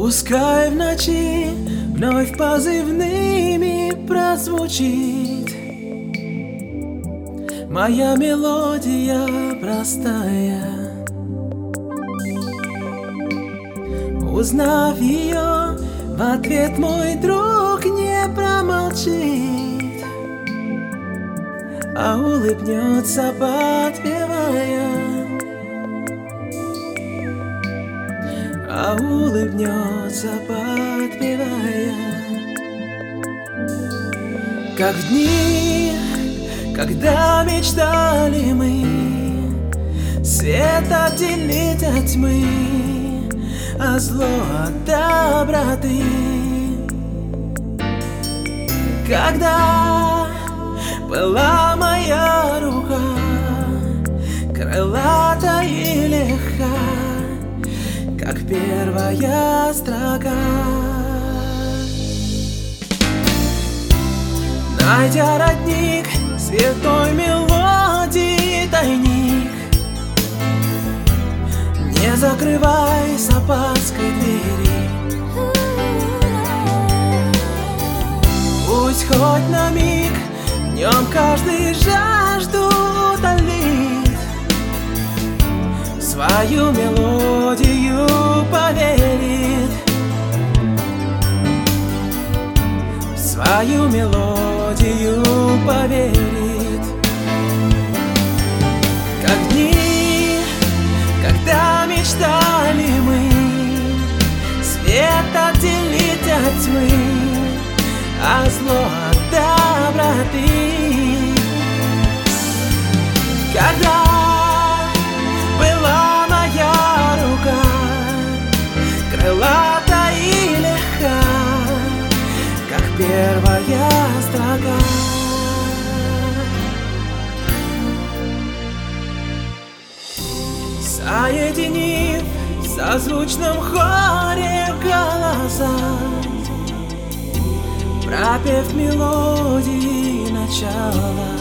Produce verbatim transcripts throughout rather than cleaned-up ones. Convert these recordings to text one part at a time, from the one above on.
Пускай в ночи вновь позывными прозвучит моя мелодия простая. Узнав ее, в ответ мой друг не промолчит, а улыбнется, подпевая, а улыбнется, подпевая. Как в дни, когда мечтали мы свет отделить от тьмы, а зло от доброты. Когда была моя рука крылата и легка, как первая строка. Найдя родник святой мелодии тайник, не закрывай с опаской двери. Пусть хоть на миг в нем каждый жажду утолит, в свою мелодию поверит, в свою мелодию поверит. Как дни, когда мечтали мы свет отделить от тьмы, а зло от доброты. Когда была моя рука крылата и легка, как первая строка. Соединив в созвучном хоре голоса, пропев мелодии начала,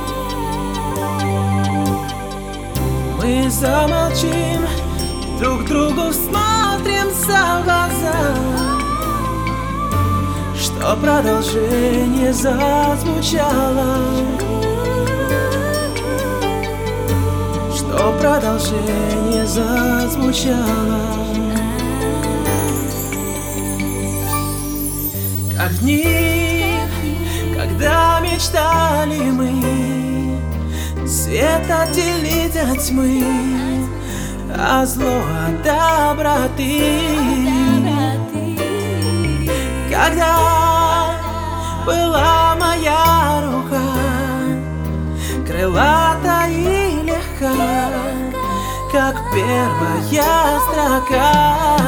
мы замолчим, друг другу всмотримся в глаза, что продолжение зазвучало, что продолжение зазвучало. Как дни, когда мечтали мы свет отделить от тьмы, а зло от доброты. Когда была моя рука крылата и легка, как первая строка.